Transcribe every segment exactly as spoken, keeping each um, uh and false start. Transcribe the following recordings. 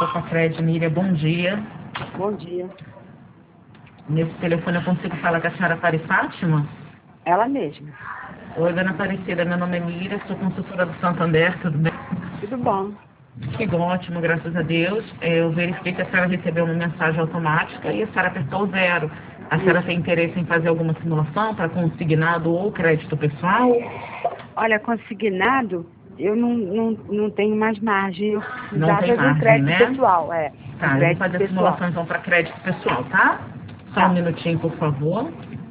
Com a Fred Miriam, bom dia. Bom dia. Nesse telefone eu consigo falar com a senhora Pari Fátima? Ela mesma. Oi, dona Aparecida, meu nome é Miriam, sou consultora do Santander, tudo bem? Tudo bom. Que ótimo, graças a Deus. Eu verifiquei que a senhora recebeu uma mensagem automática e a senhora apertou zero. A senhora Isso. tem interesse em fazer alguma simulação para consignado ou crédito pessoal? Olha, consignado, eu não, não, não tenho mais margem. Eu Não precisava tem de um margem, crédito né? pessoal, é. Tá, Um eu vou crédito fazer a pessoal. simulação então para crédito pessoal, tá? Só Tá. um minutinho, por favor.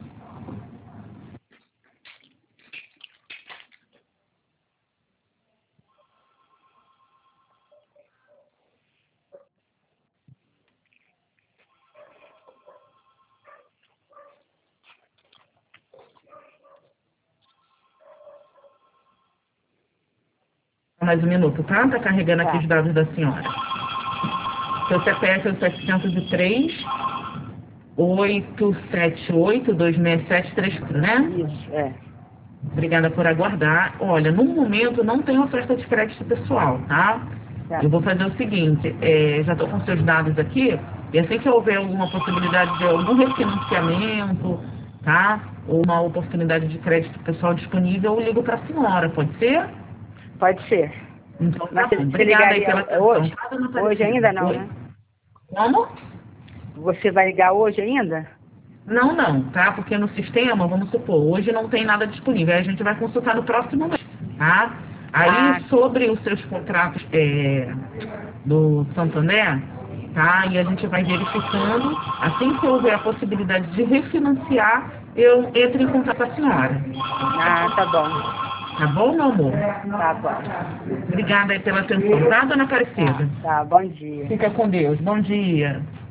Mais um minuto, tá? Tá carregando aqui Tá. os dados da senhora. Seu C P F é o setecentos e três, oito sete oito, dois seis sete três quatro, né? Isso, é. Obrigada por aguardar. Olha, no momento não tem oferta de crédito pessoal, tá? Tá. Eu vou fazer o seguinte, é, já estou com seus dados aqui, e assim que houver alguma possibilidade de algum refinanciamento, tá? Ou uma oportunidade de crédito pessoal disponível, eu ligo para a senhora, pode ser? Pode ser. Então tá Mas bom. você Obrigada aí ligaria pela atenção. hoje? Tá, dona Hoje Aparecida? ainda não, Oi. né? Como? Você vai ligar hoje ainda? Não, não, tá? Porque no sistema, vamos supor, hoje não tem nada disponível, aí a gente vai consultar no próximo mês, tá? Aí, Ah, sobre os seus contratos é, do Santander, tá? E a gente vai verificando, assim que houver a possibilidade de refinanciar, eu entro em contato com a senhora. ah, tá bom. Tá bom, meu amor? Tá bom. Obrigada aí pela atenção, tá, dona Aparecida? Tá, tá, bom dia. Fica com Deus. Bom dia.